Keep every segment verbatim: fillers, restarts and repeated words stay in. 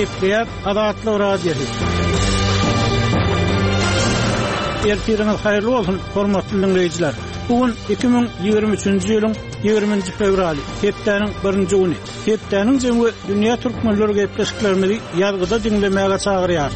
Gepleýär Azatlyk radiosu. Ertiriniz haýyrly bolsun, hormatly dinleýijiler. Bugün iki bin ýigirme üçinji ýylyň ýigirminji fevraly, hepdeniň birinji güni. Hepdeniň jemgy dünýä türkmenleri gepleşiklerini ýazgyda dinlemäge çagyrýar.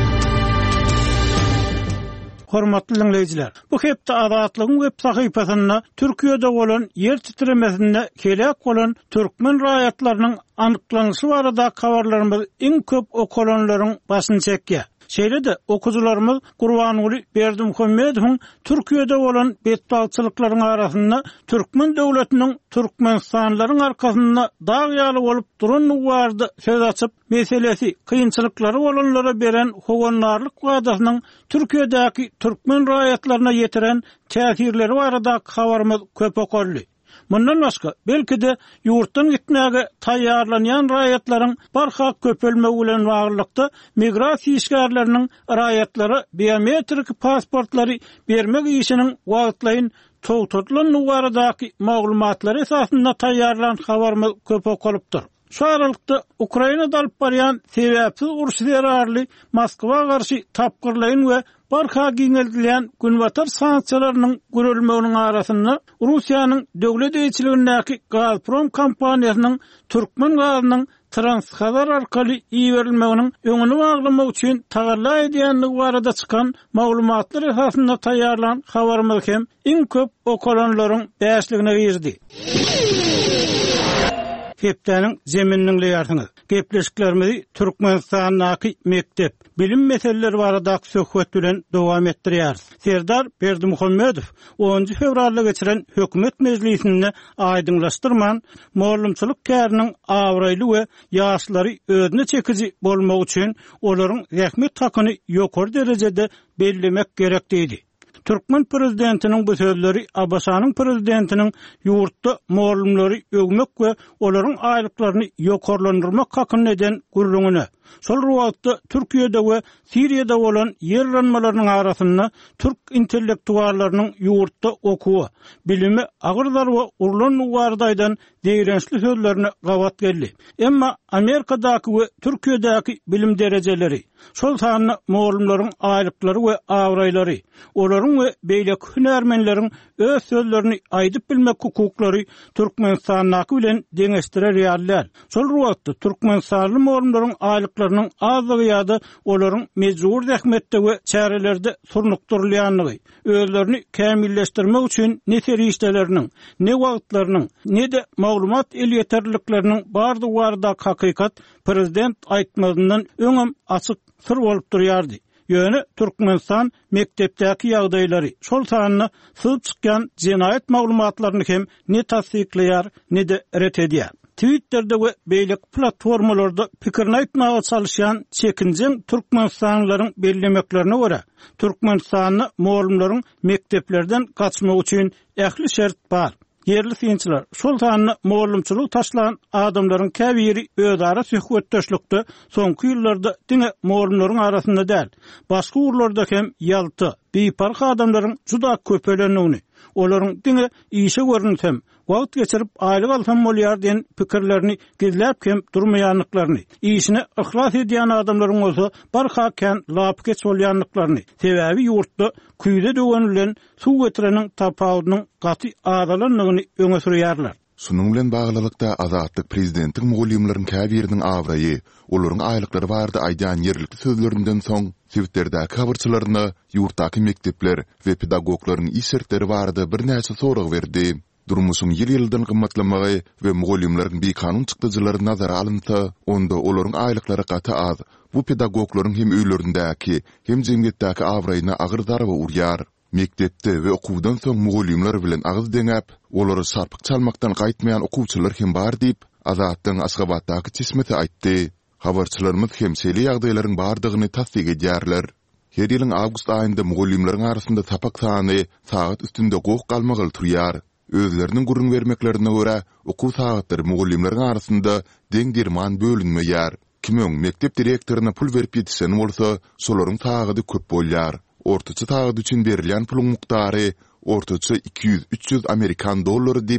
Hormatly dinleýijiler, bu hepde Azatlygyň web sahypasyna Türkiýede bolan ýer titremesinde kelek bolan türkmen raýatlarynyň anyklanyşy barada habarlarymyz iň köp okulanlaryň başyny çekýär. Şeýle-de okujularymyz Gurbanuly Berdimuhammedowyň Türkiýede bolan betbalçylyklaryň arasynda türkmen döwletiniň türkmenstanlaryň arkasynda dag ýaly bolup duran nuwardy söz açyp, meselesi kynçylyklary bolanlara beren howanlarlyk wadasynyň Türkiýedäki türkmen raýatlaryna ýetiren täsirleri barada habarymyz köp okurly. Mundan başga, belki de ýurtdan gitmäge taýýarlanýan raýatlaryň barha köpelme bilen baglykda migrasiýa işgärleriniň raýatlary biometrik pasportlary bermek işiniň wagtlaýyn togtulan nuwaradaky maglumatlary esasynda taýýarlan habarymyz köp okulypdyr. Şu aralykda Ukrainada alyp barýan sebäpsiz uruş zerarly Moskwa garşy tapgyrlaýyn we barha giňeldilen günbatar sanksiýalarynyň görülmeginiň arasynda Russiýanyň döwlet eýçiligindäki Gazprom kompaniýasynyň türkmen gazynyň Transkazar arkaly iýerilmeginiň öňüni baglamak üçin tagarla edýänligi barada çykan maglumatlar esasynda taýýarlan habarymyz hem iň köp okulanlaryň bäşligine girdi. Hepdeniň zemininiň leýärsiňiz. Gepleşiklerimizi Türkmenistanyň mektep bilim meseleleri barada söhbet bilen dowam etdirýär. Serdar Berdimuhammedow onuncu fevralda geçiren hökümet meclisinde aýdyňlaşdyrman, mollumçylyk käriniň awraýly we ýaşlary özüne çekiji bolmak üçin olaryň rahmet hakyny ýokary derejede bellemek gerek diýdi. Türkmen prezidentiniň bu sözleri Abbasanyň prezidentiniň ýurtda mollumlary ögmek we olaryň aýlyklaryny ýokarlandyrmak hakyny eden gurrungyny. Şol wagtda Türkiýede we Siriýede bolan ýerlenmelerini arasynda türk intellektuallarynyň ýurtda okuwy, bilimi agyrdar we urlan nuwardaýdan deýrençli sözlerini gawat geldi. Emma Amerikadaky we Türkiýedäki bilim derejeleri, şol sanyny mollumlaryň aýlyklary we awraýlary, olaryň we beýlek hünärmenleriň öz sözlerini aýdyp bilmek hukuklary Türkmenistanyň bilen deňeşdirer ýarlar. Şol wagtda Türkmenistanly mollumlaryň aýlyklarynyň azlygy ýa-da olaryň mejbur zähmetde we çärelerde surnukdurylýanlygy, özlerini kämilleşdirmek üçin ne terişdeleriniň, ne wagtlarynyň, ne de maglumat el ýeterlikleriniň bardy warda hakykat prezident aýtmazyndan öňem açyk sır bolup durýardy. Ýöne Türkmenistan mektepdäki ýagdaýlary şol sanyny syzyp çykýan jenaýat maglumatlaryny hem ne tasdikleýär, ne de ret edýär. Twitter'de we beýlek platformalarda pikirini aýtmaga çalışýan çekinjeň türkmenistanlylaryň bellemeklerine görä, Türkmenistanyň mollumlaryň mekteplerden gaçmak üçin ähli şert bar. Yerli synçylar şol sanyny mollumçylyk taşlayan adamlaryň käbiri özara söhbetdeşlikde soňky ýyllarda diňe mollumlaryň arasynda däl, başga urlarda hem ýalty, beýpark adamlaryň juda köpelenigini, olaryň diňe işe görünsem, wagt geçirip aýlyk alsam bolýar diýen pikirlerini gizläp hem durmaýanlyklaryny, işine ihlas edýän adamlaryň bolsa barha kän lap geç bolýanlyklaryny, sebäbi ýurtda küýde döwenilen suw getireniň tapawudynyň gaty adalanlygyny öňe sürýärler. Şunun bilen baglylykda Azatlyk prezidentiň mogulymlaryň käbiriniň awraýy, olaryň aýlyklary bardy aýdýan ýerlikli sözlerinden soň Twitter'däki habarçylaryna ýurtdaky mektepler we pedagoglaryň işertleri bardy bir näçe sorag berdi. Durmuşyň ýyl-ýyldan gymmatlamagy we mogulymlaryň bir kanun çykdyjylary nazara alynsa, onda olaryň aýlyklary gaty az. Bu pedagoglaryň hem öýlerindäki, hem jemgyýetdäki awraýyna agyr darby urýar. Mektepde we okuwdan soň mogulymlar bilen agyz deňäp, olary sarpyk çalmakdan gaýtmaýan okuwçylar hem bar diýip, Azatlyň Aşgabatdaky çismeti aýtdy. Habarçylarymyz hem şeýle ýagdaýlaryň bardygyny tasdik edýärler. Her ýylyň awgust aýynda mogulymlaryň arasynda tapak sany saat üstünde gowuk galmagy turýar. Özleriniň gurrun bermeklerine görä, okuw sagatlary mogulymlaryň arasynda deň dirman bölünmeýär. Kimöň mektep direktoryna pul berip ýetişen bolsa, şolaryň sagady köp bolýar. Ortaça tağıd üçün berilýän pulun muktary ortaça iki yüz üç yüz Amerikan dollary